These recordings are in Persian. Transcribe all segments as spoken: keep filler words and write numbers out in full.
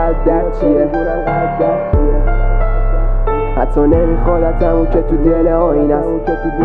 قلب در چیه، حتی نمیخوادت همون که تو دل آینه است.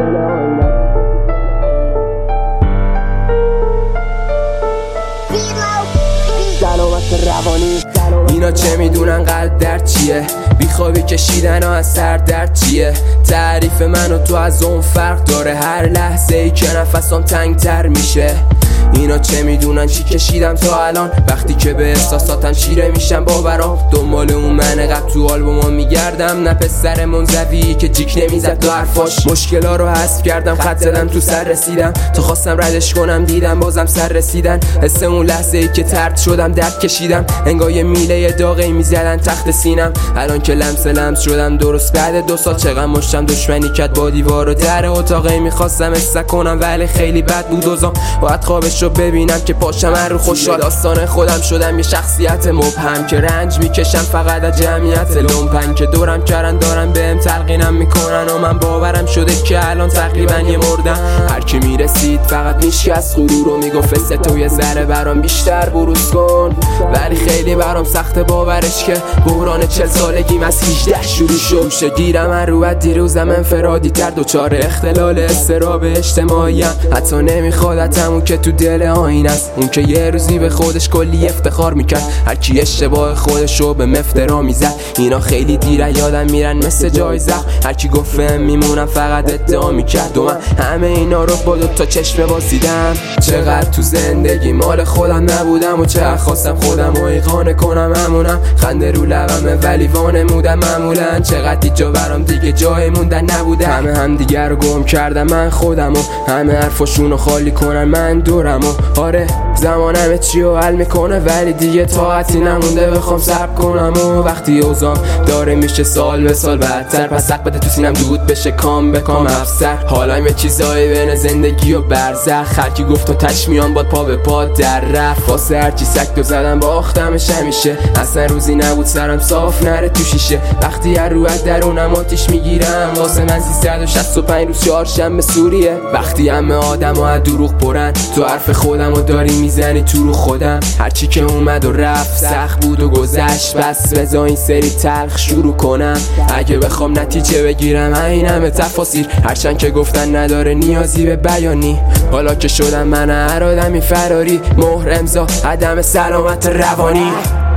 سلامت روانی اینا چه میدونن قلب در چیه، بیخوابی کشیدن ها از سر درد چیه. تعریف من و تو از اون فرق داره، هر لحظه ای که نفسم تنگ تر میشه. اینا چه میدونن چی کشیدم تا الان، وقتی که به احساساتم چیره میشم باورام. دنبال اون من قبل تو آلبومم میگردم، نه پسر منزوی که جیک نمیزد تو حرفاش. مشکلا رو حذف کردم، خط زدم تو سر رسیدم، تو خواستم ردش کنم دیدم بازم سر رسیدن. حس اون لحظه ای که طرد شدم درد کشیدم، انگار میله داغی میزدن تخت سینم. الان که لمس لمس شدم درست بعد دو سال، چقدر مشتم دشمنی کرد با دیوار و در اتاقی. میخواستم استک کنم ولی خیلی بد بود اوضاع، باید خوابش رو ببینم که پاشم هر رو خوشحال. داستان خودم شدم یه شخصیت مبهم که رنج میکشم فقط از جمعیت لومپن که دورم کردن دارن بهم تلقینم میکنن و من باورم شده که الان تقریبا یه مردم. هر کی میرسید فقط میشکست غرور رو میگفت تو یه ذره برام بیشتر بروز کن، ولی خیلی برام سخت باورش که بحران چل سالگیم از هجده شروع شد. گوشه گیرم هر رو دیروزم انفرادی تر، دوچار اختلال اضطراب اجتماعی ام، حتی نمیخوادت همون که تو دل آینه است. اون که یه روزی به خودش کلی افتخار میکرد، هر کی اشتباه خودشو به مفترا میزد. اینا خیلی دیره یادم میرن مثل جای زخم، هر کی گفت فهم میمونم فقط ادعا میکرد و من همه اینا رو با دوتا چشم بازیدم. چقدر تو زندگی مال خودم نبودم و چقدر خواستم خودم رو ایقانه کنم همونم. خنده رو لبمه ولی وانمودم معمولا، چقدر دیجا برام دیگه جای موندن نبوده. همه هم دیگر رو گم کردم من خودم و همه حرفاشون رو خالی کنن من دورم و آره زمانم چی رو حل میکنه، ولی دیگه طاقتی نمونده بخوام صبر کنم. و وقتی اوزام داره میشه سال به سال بدتر، پس حق بده تو سینم دود بشه کام به کام افسر. حالا یه چیزایی بین زندگی و برزخ، هر کی گفت و تش میان باد پا به پا در رفت. واسه هرچی سکتو زدم باختمش همیشه، اصلا روزی نبود سرم صاف نره تو شیشه. وقتی هر رو از درونم آتیش میگیرم، واسه من سیصد و شصت و پنج روز چهارشنبه سوریه. وقتی همه آدم ها دروغ پرن، تو حرف خودم و داری میزنی تو رو خودم. هرچی که اومد و رفت سخت بود و گذشت، بس بذار این سری تلخ شروع کنم. اگه بخوام نتیجه بگیرم این همه تفاصیل، هرچند که گفتن نداره نیازی به بیانی. حالا که شدم من هر آدمی فراری، مهر امضا عدم سلامت روانی.